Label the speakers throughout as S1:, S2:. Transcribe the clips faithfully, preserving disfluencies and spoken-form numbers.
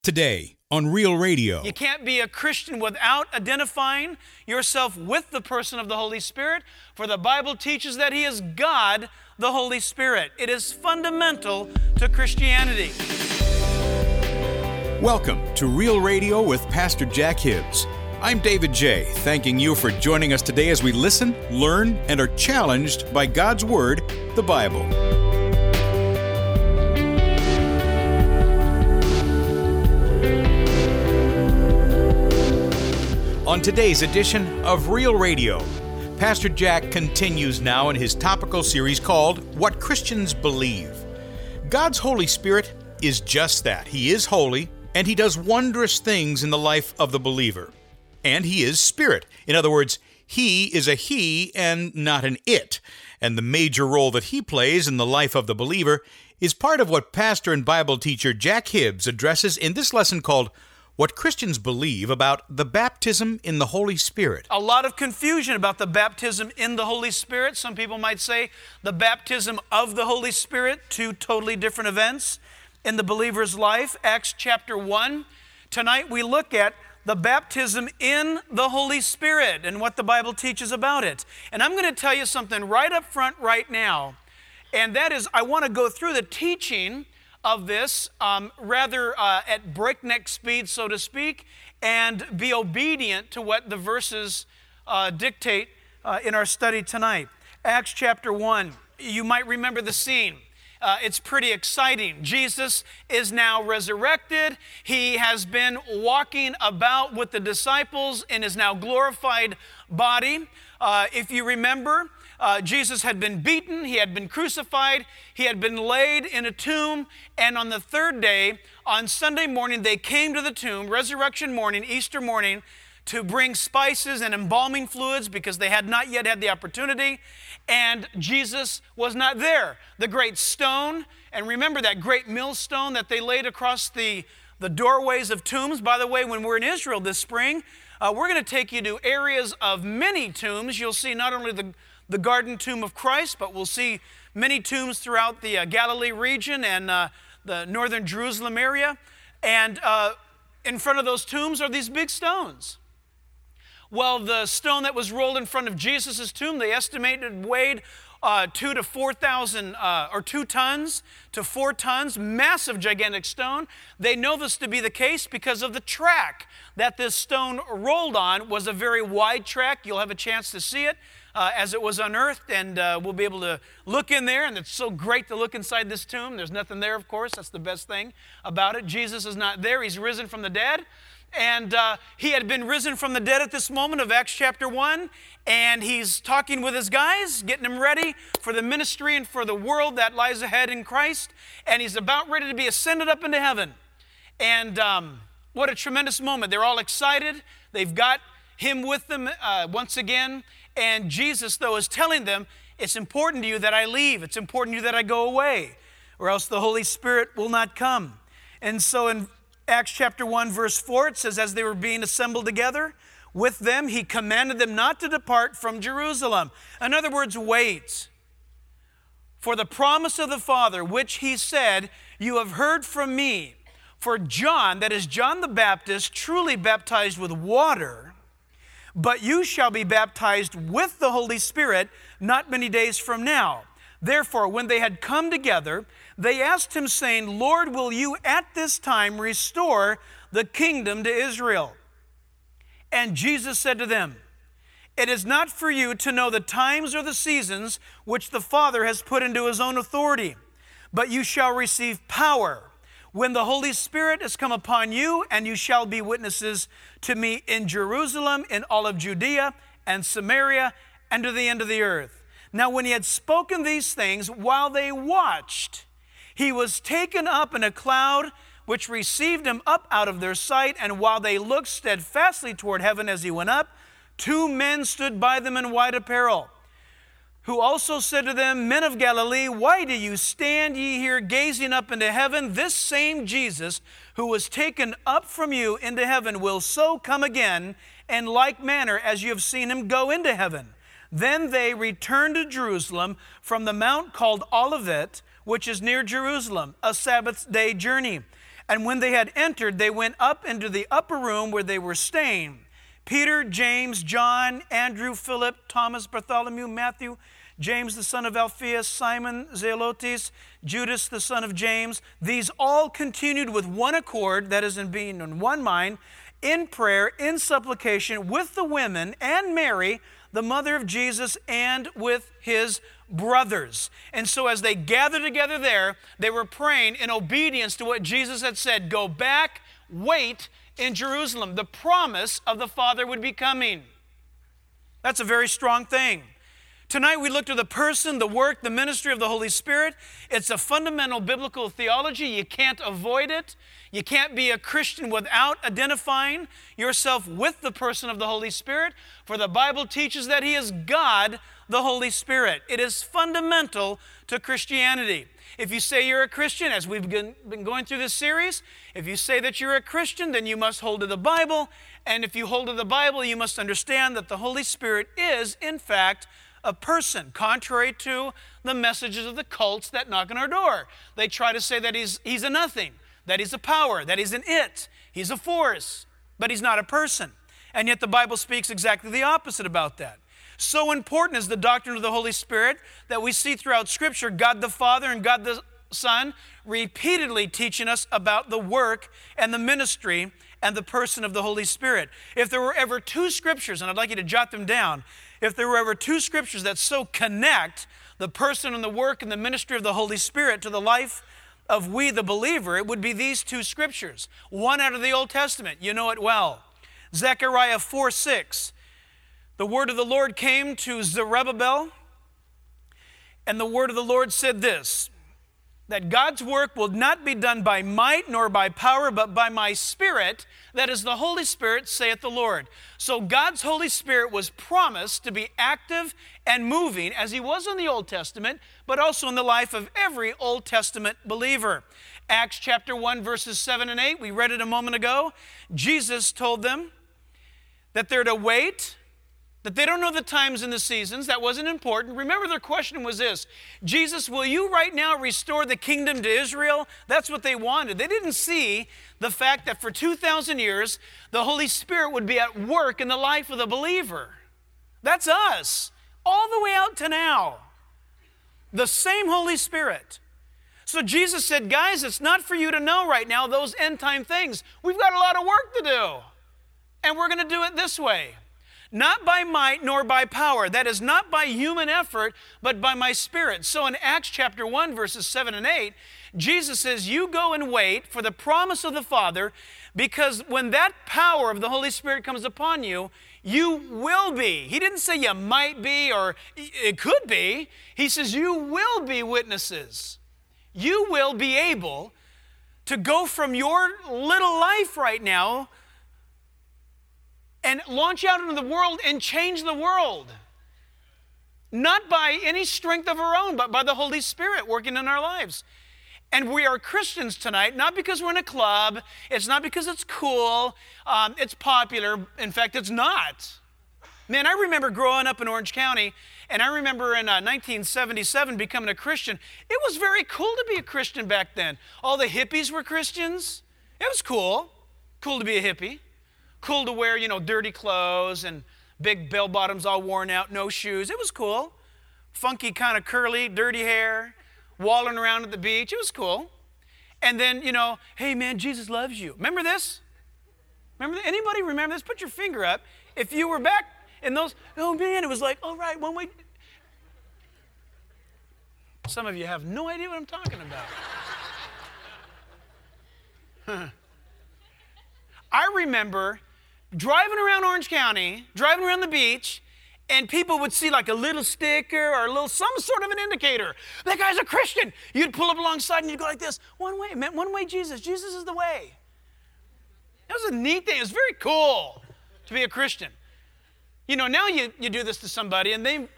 S1: Today on Real Radio.
S2: You can't be a Christian without identifying yourself with the person of the Holy Spirit, for the Bible teaches that He is God, the Holy Spirit. It is fundamental to Christianity.
S1: Welcome to Real Radio with Pastor Jack Hibbs. I'm David J., thanking you for joining us today as we listen, learn, and are challenged by God's Word, the Bible. On today's edition of Real Radio, Pastor Jack continues now in his topical series called What Christians Believe. God's Holy Spirit is just that. He is holy, and He does wondrous things in the life of the believer. And He is Spirit. In other words, He is a He and not an it. And the major role that He plays in the life of the believer is part of what pastor and Bible teacher Jack Hibbs addresses in this lesson called What Christians Believe About the Baptism in the Holy Spirit.
S2: A lot of confusion about the baptism in the Holy Spirit. Some people might say the baptism of the Holy Spirit, two totally different events in the believer's life. Acts chapter one. Tonight we look at the baptism in the Holy Spirit and what the Bible teaches about it. And I'm going to tell you something right up front right now, and that is I want to go through the teaching of this um, rather uh, at breakneck speed, so to speak, and be obedient to what the verses uh, dictate uh, in our study tonight. Acts chapter one, you might remember the scene. Uh, it's pretty exciting. Jesus is now resurrected. He has been walking about with the disciples in His now glorified body. Uh, if you remember, Uh, Jesus had been beaten, He had been crucified, He had been laid in a tomb, and on the third day, on Sunday morning, they came to the tomb, resurrection morning, Easter morning, to bring spices and embalming fluids because they had not yet had the opportunity, and Jesus was not there. The great stone, and remember that great millstone that they laid across the, the doorways of tombs. By the way, when we're in Israel this spring, uh, we're going to take you to areas of many tombs. You'll see not only the the garden tomb of Christ, but we'll see many tombs throughout the uh, Galilee region and uh, the northern Jerusalem area. And uh, in front of those tombs are these big stones. Well, the stone that was rolled in front of Jesus' tomb, they estimated weighed uh, two to four thousand, uh, or two tons to four tons, massive, gigantic stone. They know this to be the case because of the track that this stone rolled on was a very wide track. You'll have a chance to see it Uh, as it was unearthed, and uh, we'll be able to look in there, and it's so great to look inside this tomb. There's nothing there, of course. That's the best thing about it. Jesus is not there. He's risen from the dead, and uh, He had been risen from the dead at this moment of Acts chapter one, and He's talking with His guys, getting them ready for the ministry and for the world that lies ahead in Christ, and He's about ready to be ascended up into heaven. And um, what a tremendous moment. They're all excited. They've got Him with them uh, once again. And Jesus, though, is telling them, it's important to you that I leave. It's important to you that I go away, or else the Holy Spirit will not come. And so in Acts chapter one, verse four, it says, as they were being assembled together with them, He commanded them not to depart from Jerusalem. In other words, wait for the promise of the Father, which He said, you have heard from me. For John, that is John the Baptist, truly baptized with water, but you shall be baptized with the Holy Spirit not many days from now. Therefore, when they had come together, they asked Him, saying, Lord, will you at this time restore the kingdom to Israel? And Jesus said to them, it is not for you to know the times or the seasons which the Father has put into His own authority, but you shall receive power when the Holy Spirit has come upon you, and you shall be witnesses to me in Jerusalem, in all of Judea and Samaria, and to the end of the earth. Now when He had spoken these things, while they watched, He was taken up in a cloud, which received Him up out of their sight. And while they looked steadfastly toward heaven as He went up, two men stood by them in white apparel, who also said to them, men of Galilee, why do you stand ye here gazing up into heaven? This same Jesus who was taken up from you into heaven will so come again in like manner as you have seen Him go into heaven. Then they returned to Jerusalem from the mount called Olivet, which is near Jerusalem, a Sabbath day journey. And when they had entered, they went up into the upper room where they were staying. Peter, James, John, Andrew, Philip, Thomas, Bartholomew, Matthew, James the son of Alphaeus, Simon, Zelotes, Judas the son of James. These all continued with one accord, that is, in being in one mind, in prayer, in supplication, with the women and Mary, the mother of Jesus, and with his brothers. And so as they gathered together there, they were praying in obedience to what Jesus had said. Go back, wait in Jerusalem. The promise of the Father would be coming. That's a very strong thing. Tonight we looked at the person, the work, the ministry of the Holy Spirit. It's a fundamental biblical theology. You can't avoid it. You can't be a Christian without identifying yourself with the person of the Holy Spirit, for the Bible teaches that He is God, the Holy Spirit. It is fundamental to Christianity. If you say you're a Christian, as we've been going through this series, if you say that you're a Christian, then you must hold to the Bible. And if you hold to the Bible, you must understand that the Holy Spirit is, in fact, a person, contrary to the messages of the cults that knock on our door. They try to say that he's, he's a nothing, that he's a power, that he's an it, he's a force, but he's not a person. And yet the Bible speaks exactly the opposite about that. So important is the doctrine of the Holy Spirit that we see throughout Scripture, God the Father and God the Son repeatedly teaching us about the work and the ministry and the person of the Holy Spirit. If there were ever two Scriptures, and I'd like you to jot them down, if there were ever two Scriptures that so connect the person and the work and the ministry of the Holy Spirit to the life of we the believer, it would be these two Scriptures. One out of the Old Testament, you know it well. Zechariah four six. The word of the Lord came to Zerubbabel, and the word of the Lord said this, that God's work will not be done by might nor by power, but by my Spirit, that is the Holy Spirit, saith the Lord. So God's Holy Spirit was promised to be active and moving, as He was in the Old Testament, but also in the life of every Old Testament believer. Acts chapter one, verses seven and eight, we read it a moment ago. Jesus told them that they're to wait, that they don't know the times and the seasons. That wasn't important. Remember, their question was this: Jesus, will you right now restore the kingdom to Israel? That's what they wanted. They didn't see the fact that for two thousand years, the Holy Spirit would be at work in the life of the believer. That's us, all the way out to now. The same Holy Spirit. So Jesus said, guys, it's not for you to know right now those end time things. We've got a lot of work to do. And we're going to do it this way. Not by might nor by power. That is not by human effort, but by my Spirit. So in Acts chapter one, verses seven and eight, Jesus says, you go and wait for the promise of the Father, because when that power of the Holy Spirit comes upon you, you will be. He didn't say you might be or it could be. He says you will be witnesses. You will be able to go from your little life right now and launch out into the world and change the world. Not by any strength of our own, but by the Holy Spirit working in our lives. And we are Christians tonight, not because we're in a club. It's not because it's cool. Um, it's popular. In fact, it's not. Man, I remember growing up in Orange County, and I remember in uh, nineteen seventy-seven becoming a Christian. It was very cool to be a Christian back then. All the hippies were Christians. It was cool. Cool to be a hippie. Cool to wear, you know, dirty clothes and big bell bottoms all worn out, no shoes. It was cool. Funky kind of curly, dirty hair, walling around at the beach. It was cool. And then, you know, hey man, Jesus loves you. Remember this? Remember this? Anybody remember this? Put your finger up. If you were back in those, oh man, it was like, all right, one way. Some of you have no idea what I'm talking about. I remember driving around Orange County, driving around the beach, and people would see like a little sticker or a little, some sort of an indicator. That guy's a Christian. You'd pull up alongside and you'd go like this, one way, man, one way Jesus. Jesus is the way. That was a neat thing. It was very cool to be a Christian. You know, now you, you do this to somebody and they,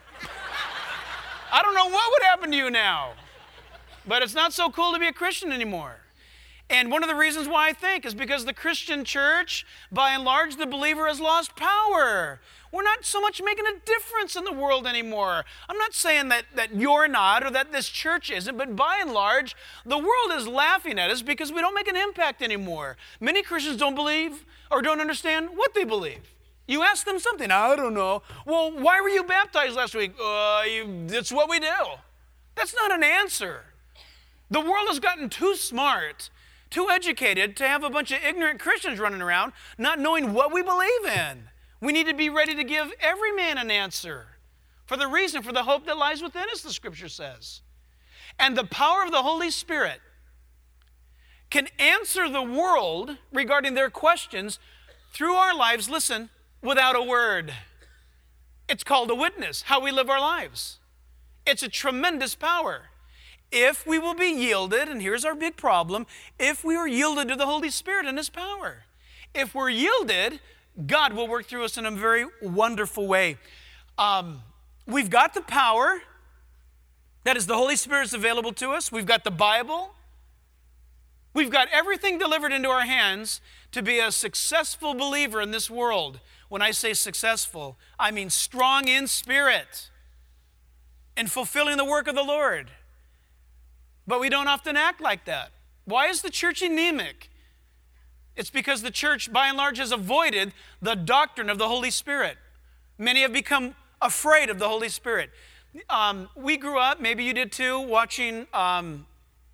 S2: I don't know what would happen to you now. But it's not so cool to be a Christian anymore. And one of the reasons why I think is because the Christian church, by and large, the believer has lost power. We're not so much making a difference in the world anymore. I'm not saying that, that you're not or that this church isn't, but by and large, the world is laughing at us because we don't make an impact anymore. Many Christians don't believe or don't understand what they believe. You ask them something, I don't know. Well, why were you baptized last week? Uh, you, it's what we do. That's not an answer. The world has gotten too smart, too educated to have a bunch of ignorant Christians running around not knowing what we believe in. We need to be ready to give every man an answer for the reason, for the hope that lies within us, the Scripture says. And the power of the Holy Spirit can answer the world regarding their questions through our lives, listen, without a word. It's called a witness, how we live our lives. It's a tremendous power. If we will be yielded, and here's our big problem, if we are yielded to the Holy Spirit and His power. If we're yielded, God will work through us in a very wonderful way. Um, we've got the power. That is, the Holy Spirit is available to us. We've got the Bible. We've got everything delivered into our hands to be a successful believer in this world. When I say successful, I mean strong in spirit and fulfilling the work of the Lord. But we don't often act like that. Why is the church anemic? It's because the church, by and large, has avoided the doctrine of the Holy Spirit. Many have become afraid of the Holy Spirit. Um, we grew up, maybe you did too, watching, um,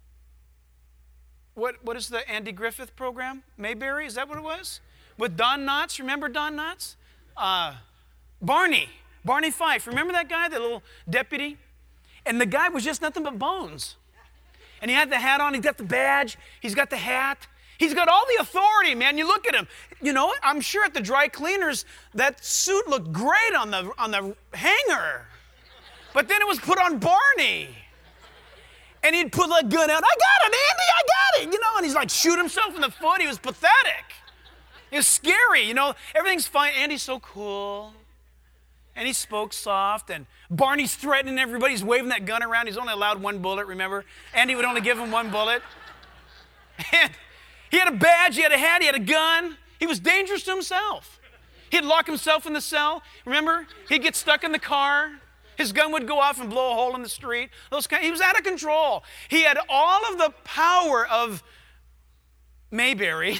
S2: what, what is the Andy Griffith program? Mayberry, is that what it was? With Don Knotts, remember Don Knotts? Uh, Barney, Barney Fife, remember that guy, the little deputy? And the guy was just nothing but bones. And he had the hat on, he's got the badge, he's got the hat. He's got all the authority, man. You look at him. You know, I'm sure at the dry cleaners, that suit looked great on the, on the hanger. But then it was put on Barney. And he'd put the gun out. I got it, Andy, I got it. You know, and he's like, shoot himself in the foot. He was pathetic. It was scary, you know. Everything's fine. Andy's so cool. And he spoke soft. And Barney's threatening everybody. He's waving that gun around. He's only allowed one bullet, remember? Andy would only give him one bullet. And he had a badge, he had a hat, he had a gun. He was dangerous to himself. He'd lock himself in the cell. Remember? He'd get stuck in the car. His gun would go off and blow a hole in the street. Those kind, he was out of control. He had all of the power of Mayberry.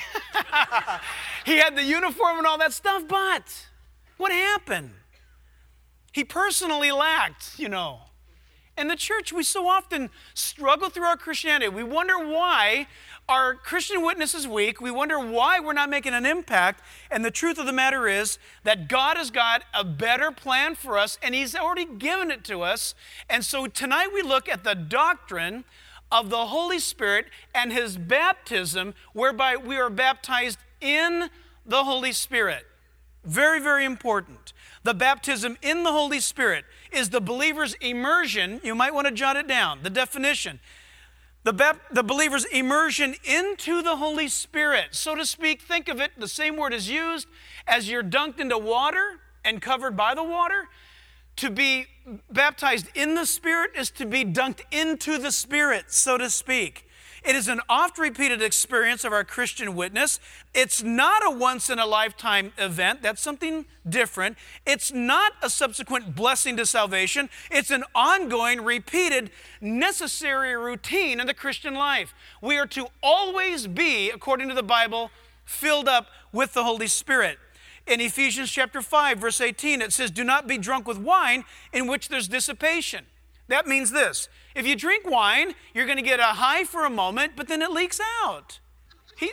S2: He had the uniform and all that stuff, but what happened? He personally lacked, you know. In the church, we so often struggle through our Christianity. We wonder why our Christian witness is weak. We wonder why we're not making an impact. And the truth of the matter is that God has got a better plan for us, and He's already given it to us. And so tonight we look at the doctrine of the Holy Spirit and His baptism, whereby we are baptized in the Holy Spirit. Very, very important. The baptism in the Holy Spirit is the believer's immersion. You might want to jot it down, the definition. The, bap- the believer's immersion into the Holy Spirit. So to speak, think of it, the same word is used as you're dunked into water and covered by the water. To be baptized in the Spirit is to be dunked into the Spirit, so to speak. It is an oft-repeated experience of our Christian witness. It's not a once-in-a-lifetime event. That's something different. It's not a subsequent blessing to salvation. It's an ongoing, repeated, necessary routine in the Christian life. We are to always be, according to the Bible, filled up with the Holy Spirit. In Ephesians chapter five, verse eighteen, it says, do not be drunk with wine in which there's dissipation. That means this. If you drink wine, you're going to get a high for a moment, but then it leaks out. He,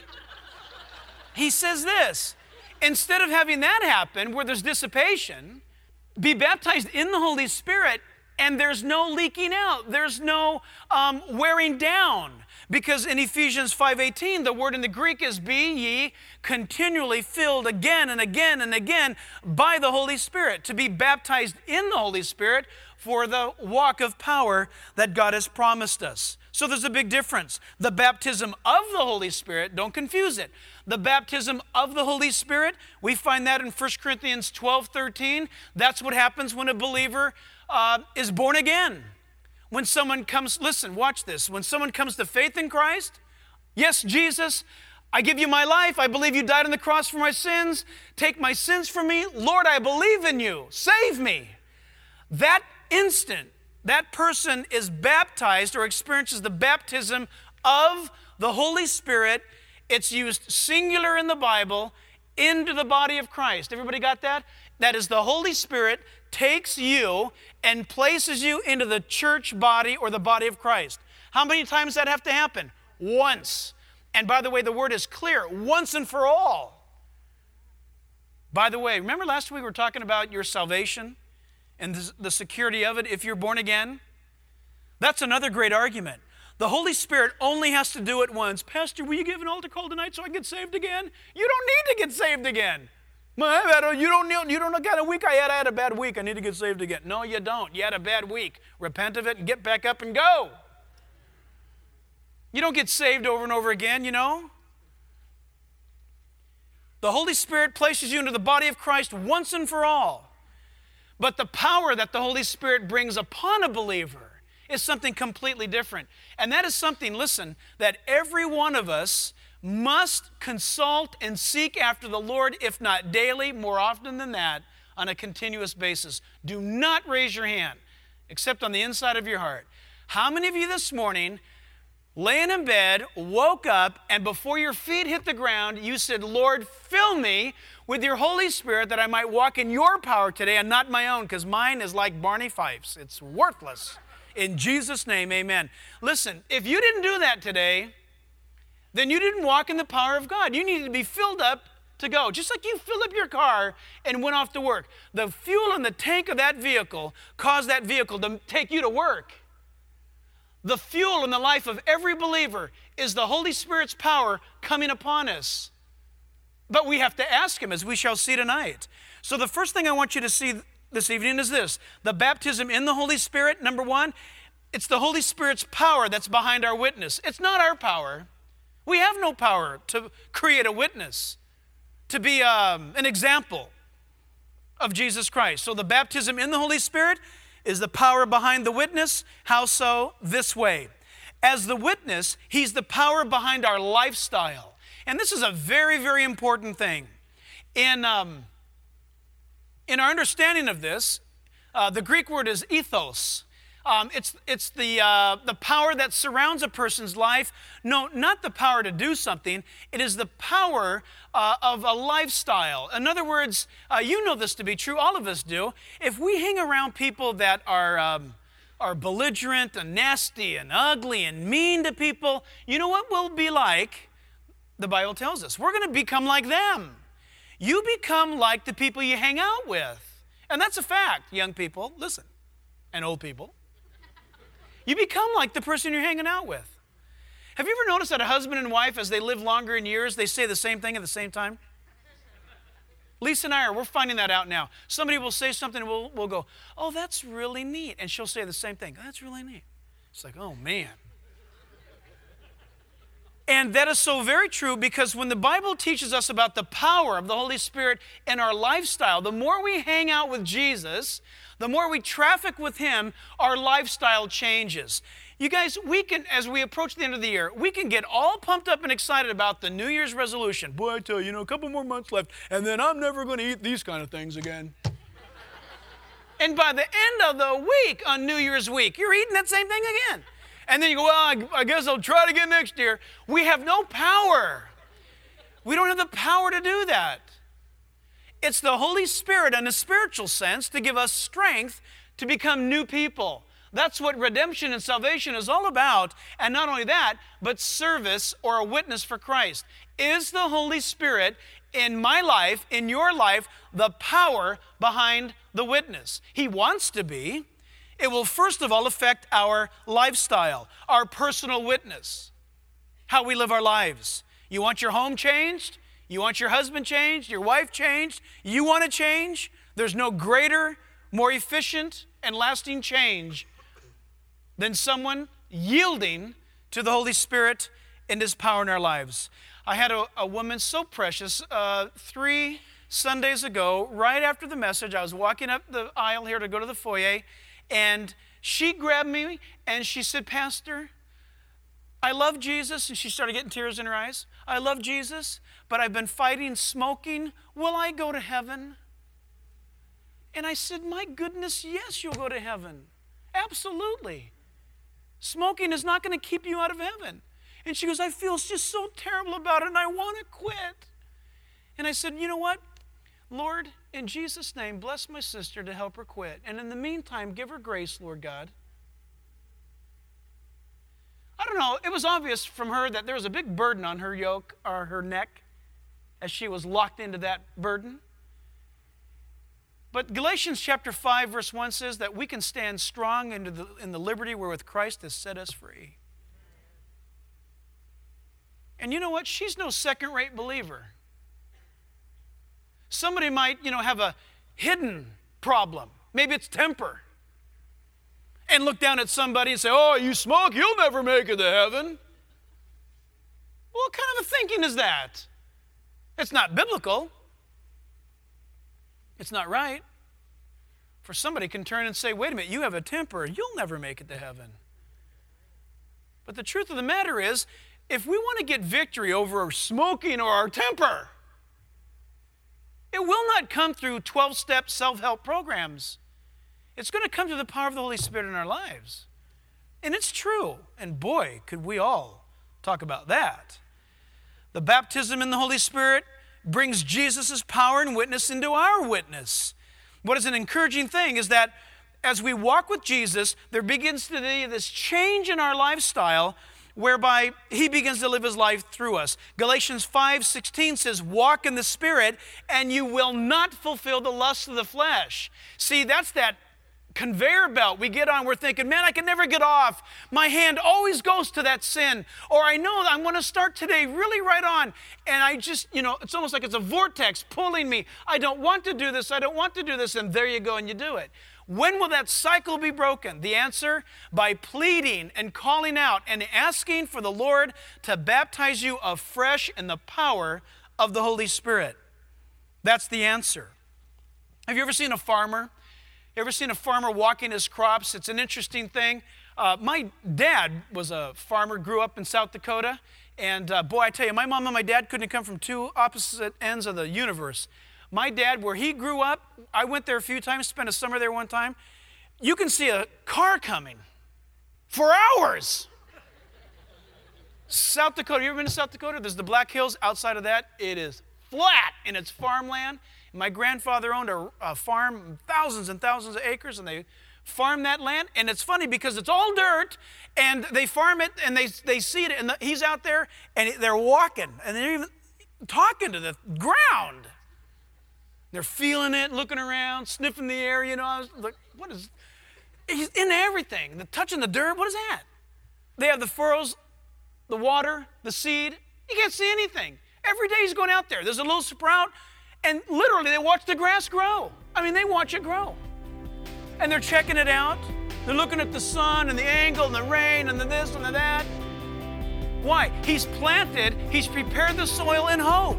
S2: he says this. Instead of having that happen where there's dissipation, be baptized in the Holy Spirit and there's no leaking out. There's no um, wearing down. Because in Ephesians five eighteen, the word in the Greek is be ye continually filled again and again and again by the Holy Spirit. To be baptized in the Holy Spirit for the walk of power that God has promised us. So there's a big difference. The baptism of the Holy Spirit, don't confuse it. The baptism of the Holy Spirit, we find that in First Corinthians twelve thirteen. That's what happens when a believer uh, is born again. When someone comes, listen, watch this. When someone comes to faith in Christ, Yes, Jesus, I give you my life. I believe you died on the cross for my sins. Take my sins from me. Lord, I believe in you. Save me. That instant, that person is baptized or experiences the baptism of the Holy Spirit. It's used singular in the Bible, into the body of Christ. Everybody got that? That is, the Holy Spirit takes you and places you into the church body or the body of Christ. How many times does that have to happen? Once. And by the way, the word is clear, once and for all. By the way, remember last week we were talking about your salvation and the security of it if you're born again? That's another great argument. The Holy Spirit only has to do it once. Pastor, will you give an altar call tonight so I get saved again? You don't need to get saved again. You don't, need, you don't got a week I had, I had a bad week. I need to get saved again. No, you don't. You had a bad week. Repent of it and get back up and go. You don't get saved over and over again, you know. The Holy Spirit places you into the body of Christ once and for all. But the power that the Holy Spirit brings upon a believer is something completely different. And that is something, listen, that every one of us must consult and seek after the Lord, if not daily, more often than that, on a continuous basis. Do not raise your hand, except on the inside of your heart. How many of you this morning, laying in bed, woke up, and before your feet hit the ground, you said, Lord, fill me with your Holy Spirit that I might walk in your power today and not my own, because mine is like Barney Fife's. It's worthless. In Jesus' name, amen. Listen, if you didn't do that today, then you didn't walk in the power of God. You needed to be filled up to go. Just like you filled up your car and went off to work. The fuel in the tank of that vehicle caused that vehicle to take you to work. The fuel in the life of every believer is the Holy Spirit's power coming upon us. But we have to ask Him, as we shall see tonight. So the first thing I want you to see this evening is this. The baptism in the Holy Spirit, number one, it's the Holy Spirit's power that's behind our witness. It's not our power. We have no power to create a witness, to be um, an example of Jesus Christ. So the baptism in the Holy Spirit is the power behind the witness. How so? This way. As the witness, He's the power behind our lifestyle. And this is a very, very important thing. In, um, in our understanding of this, uh, the Greek word is ethos. Um, it's it's the, uh, the power that surrounds a person's life. No, not the power to do something. It is the power uh, of a lifestyle. In other words, uh, you know this to be true. All of us do. If we hang around people that are, um, are belligerent and nasty and ugly and mean to people, you know what we'll be like? The Bible tells us. We're going to become like them. You become like the people you hang out with. And that's a fact, young people. Listen. And old people. You become like the person you're hanging out with. Have you ever noticed that a husband and wife, as they live longer in years, they say the same thing at the same time? Lisa and I are, we're finding that out now. Somebody will say something and we'll, we'll go, oh, that's really neat. And she'll say the same thing. That's really neat. It's like, oh, man. And that is so very true, because when the Bible teaches us about the power of the Holy Spirit in our lifestyle, the more we hang out with Jesus, the more we traffic with Him, our lifestyle changes. You guys, we can, as we approach the end of the year, we can get all pumped up and excited about the New Year's resolution. Boy, I tell you, you know, a couple more months left, and then I'm never going to eat these kind of things again. And by the end of the week, on New Year's week, you're eating that same thing again. And then you go, well, I, I guess I'll try it again next year. We have no power. We don't have the power to do that. It's the Holy Spirit in a spiritual sense to give us strength to become new people. That's what redemption and salvation is all about. And not only that, but service or a witness for Christ. Is the Holy Spirit in my life, in your life, the power behind the witness? He wants to be. It will first of all affect our lifestyle, our personal witness, how we live our lives. You want your home changed? You want your husband changed? Your wife changed? You want to change? There's no greater, more efficient, and lasting change than someone yielding to the Holy Spirit and His power in our lives. I had a, a woman so precious uh, three Sundays ago, right after the message. I was walking up the aisle here to go to the foyer, and she grabbed me and she said, Pastor, I love Jesus, and she started getting tears in her eyes. I love Jesus, but I've been fighting smoking. Will I go to heaven? And I said, my goodness, yes, you'll go to heaven. Absolutely. Smoking is not going to keep you out of heaven. And she goes, I feel just so terrible about it, and I want to quit. And I said, you know what? Lord, in Jesus' name, bless my sister to help her quit. And in the meantime, give her grace, Lord God. I don't know, it was obvious from her that there was a big burden on her yoke, or her neck, as she was locked into that burden. But Galatians chapter five, verse one says that we can stand strong into the, in the liberty wherewith Christ has set us free. And you know what? She's no second-rate believer. Somebody might, you know, have a hidden problem. Maybe it's temper. And look down at somebody and say, oh, you smoke, you'll never make it to heaven. Well, what kind of a thinking is that? It's not biblical. It's not right. For somebody can turn and say, wait a minute, you have a temper, you'll never make it to heaven. But the truth of the matter is, if we want to get victory over smoking or our temper, it will not come through twelve-step self-help programs. It's going to come through the power of the Holy Spirit in our lives. And it's true. And boy, could we all talk about that. The baptism in the Holy Spirit brings Jesus' power and witness into our witness. What is an encouraging thing is that as we walk with Jesus, there begins to be this change in our lifestyle whereby he begins to live his life through us. Galatians five sixteen says, walk in the Spirit and you will not fulfill the lusts of the flesh. See, that's that conveyor belt we get on. We're thinking, man, I can never get off. My hand always goes to that sin. Or I know I'm going to start today really right on. And I just, you know, it's almost like it's a vortex pulling me. I don't want to do this. I don't want to do this. And there you go and you do it. When will that cycle be broken? The answer, by pleading and calling out and asking for the Lord to baptize you afresh in the power of the Holy Spirit. That's the answer. Have you ever seen a farmer? You ever seen a farmer walking his crops? It's an interesting thing. Uh, my dad was a farmer, grew up in South Dakota. And uh, boy, I tell you, my mom and my dad couldn't have come from two opposite ends of the universe. My dad, where he grew up, I went there a few times, spent a summer there one time. You can see a car coming for hours. South Dakota, you ever been to South Dakota? There's the Black Hills. Outside of that, it is flat and it's farmland. My grandfather owned a, a farm, thousands and thousands of acres, and they farm that land. And it's funny because it's all dirt, and they farm it, and they they seed it, and the, he's out there, and they're walking, and they're even talking to the ground. They're feeling it, looking around, sniffing the air, you know. I was like, what is, he's in everything. The touching the dirt, what is that? They have the furrows, the water, the seed. You can't see anything. Every day he's going out there. There's a little sprout, and literally they watch the grass grow. I mean, they watch it grow. And they're checking it out. They're looking at the sun and the angle and the rain and the this and the that. Why? He's planted, he's prepared the soil in hope.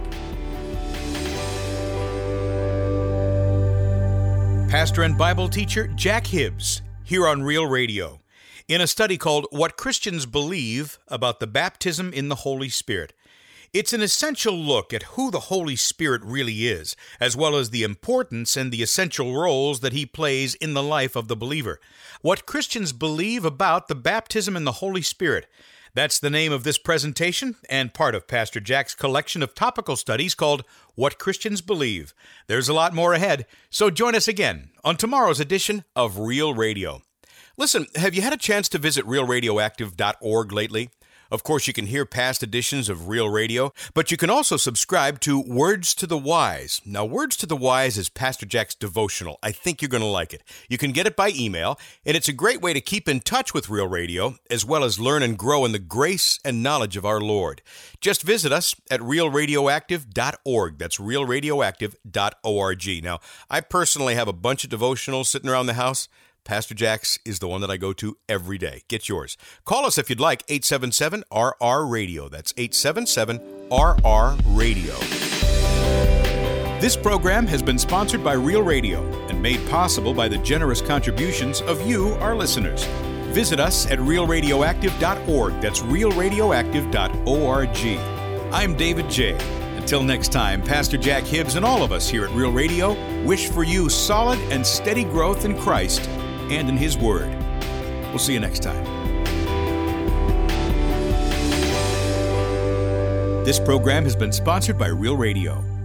S1: Pastor and Bible teacher Jack Hibbs, here on Real Radio, in a study called What Christians Believe About the Baptism in the Holy Spirit. It's an essential look at who the Holy Spirit really is, as well as the importance and the essential roles that he plays in the life of the believer. What Christians Believe About the Baptism in the Holy Spirit. That's the name of this presentation and part of Pastor Jack's collection of topical studies called What Christians Believe. There's a lot more ahead, so join us again on tomorrow's edition of Real Radio. Listen, have you had a chance to visit real radioactive dot org lately? Of course, you can hear past editions of Real Radio, but you can also subscribe to Words to the Wise. Now, Words to the Wise is Pastor Jack's devotional. I think you're going to like it. You can get it by email, and it's a great way to keep in touch with Real Radio, as well as learn and grow in the grace and knowledge of our Lord. Just visit us at real radioactive dot org. That's real radioactive dot org. Now, I personally have a bunch of devotionals sitting around the house. Pastor Jack's is the one that I go to every day. Get yours. Call us if you'd like, eight seven seven R R radio. That's eight seven seven R R radio. This program has been sponsored by Real Radio and made possible by the generous contributions of you, our listeners. Visit us at real radioactive dot org. That's real radioactive dot org. I'm David J. Until next time, Pastor Jack Hibbs and all of us here at Real Radio wish for you solid and steady growth in Christ and in His Word. We'll see you next time. This program has been sponsored by Real Radio.